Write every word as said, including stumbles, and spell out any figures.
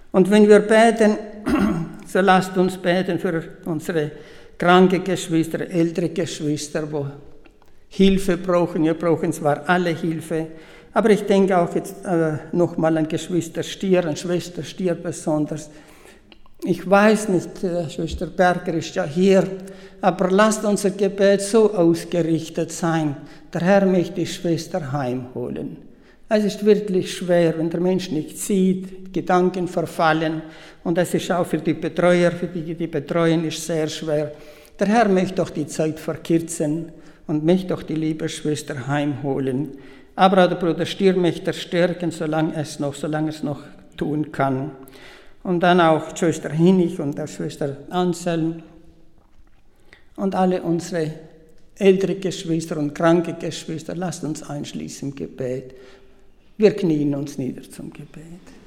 Und wenn wir beten, so lasst uns beten für unsere kranke Geschwister, ältere Geschwister, wo Hilfe brauchen. Wir brauchen zwar alle Hilfe, aber ich denke auch jetzt äh, nochmal an Geschwister Stier, an Schwester Stier besonders. Ich weiß nicht, äh, Schwester Berger ist ja hier, aber lasst unser Gebet so ausgerichtet sein. Der Herr möchte die Schwester heimholen. Es ist wirklich schwer, wenn der Mensch nicht sieht, Gedanken verfallen. Und es ist auch für die Betreuer, für die, die betreuen, ist sehr schwer. Der Herr möchte doch die Zeit verkürzen und möchte doch die liebe Schwester heimholen. Aber auch der Bruder Stier möchte stärken, solange es noch, solange es noch tun kann. Und dann auch Schwester Hinnig und der Schwester Anselm und alle unsere ältere Geschwister und kranke Geschwister, lasst uns einschließen im Gebet. Wir knien uns nieder zum Gebet.